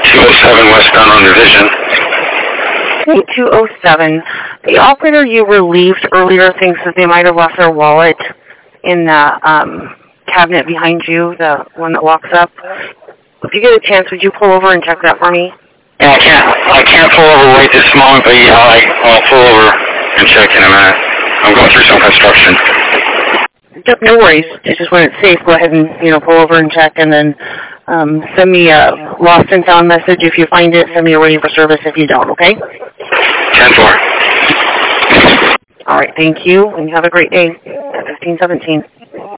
207 westbound on Division. Okay, 207. The operator you relieved earlier thinks that they might have left their wallet in the cabinet behind you, the one that locks up. If you get a chance, would you pull over and check that for me? Yeah, I can't pull over right this moment, but yeah, I'll pull over and check in a minute. I'm going through some construction. No worries. Just when it's safe, go ahead and pull over and check, and then send me a lost and found message if you find it. Send me a waiting for service if you don't. Okay? 10-4. All right. Thank you, and have a great day. 1517.